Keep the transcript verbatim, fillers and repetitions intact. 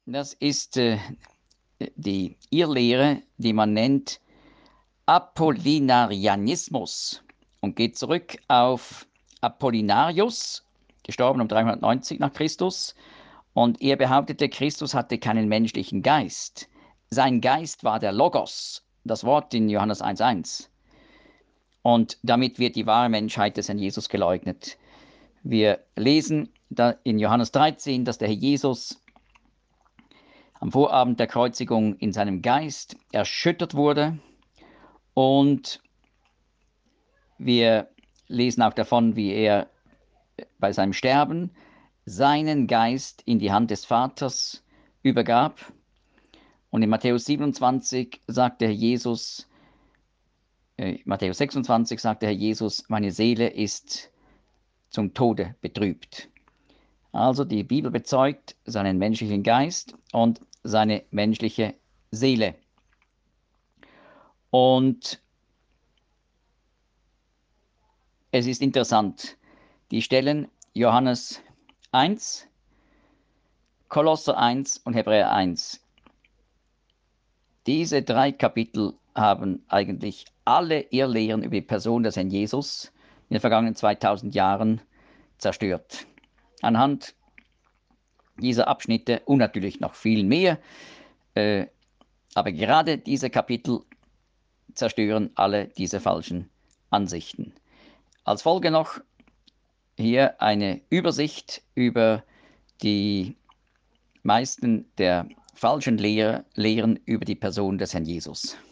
Das ist äh, die Irrlehre, die man nennt Apollinarianismus und geht zurück auf Apollinarius, gestorben um dreihundertneunzig nach Christus. Und er behauptete, Christus hatte keinen menschlichen Geist. Sein Geist war der Logos, das Wort in Johannes eins eins. Und damit wird die wahre Menschheit des Herrn Jesus geleugnet. Wir lesen da in Johannes dreizehn, dass der Herr Jesus am Vorabend der Kreuzigung in seinem Geist erschüttert wurde. Und wir lesen auch davon, wie er bei seinem Sterben seinen Geist in die Hand des Vaters übergab. Und in Matthäus siebenundzwanzig sagt der Herr Jesus, äh, Matthäus sechsundzwanzig sagt der Herr Jesus, meine Seele ist zum Tode betrübt. Also die Bibel bezeugt seinen menschlichen Geist und seine menschliche Seele. Und es ist interessant, die Stellen Johannes eins, Kolosser eins und Hebräer eins. Diese drei Kapitel haben eigentlich alle Irrlehren über die Person des Herrn Jesus in den vergangenen zweitausend Jahren zerstört. Anhand dieser Abschnitte und natürlich noch viel mehr, äh, aber gerade diese Kapitel zerstören alle diese falschen Ansichten. Als Folge noch hier eine Übersicht über die meisten der falschen Lehr Lehren über die Person des Herrn Jesus.